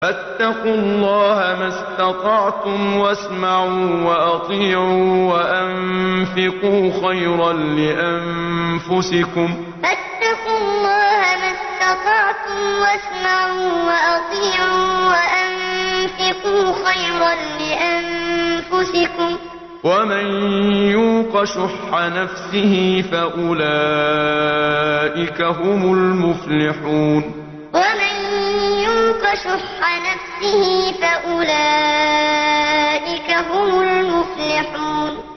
فاتقوا الله ما استطعتم واسمعوا وأطيعوا وأنفقوا خيرا لأنفسكم فاتقوا الله ما استطعتم واسمعوا وأطيعوا وأنفقوا خيرا لأنفسكم ومن يوق شح نفسه فأولئك هم المفلحون ومن يوق شح نفسه فأولئك هم المفلحون